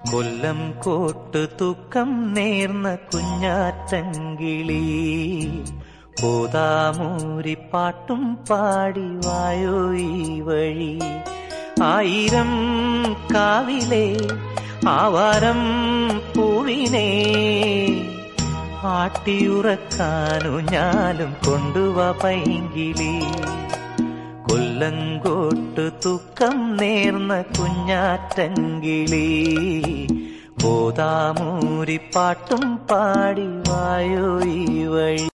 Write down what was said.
കൊല്ലം coat തൂക്കം നേർന്ന കുഞ്ഞാറ്റങ്കിളി പോതാമൂരി പാട്ടും പാടി വായോ ഈ വഴി. ആയിരം കാവിലെ ആവാരം പൂവിനെ ആട്ടിയുറക്കാനു ഞാലും കൊണ്ടുവാ പൈങ്കിളി. കൊല്ലങ്കോട്ട് തൂക്കം നേർന്ന കുഞ്ഞാറ്റങ്കിളി പോതാമൂരി പാട്ടും പാടി വായോ ഈ വഴി.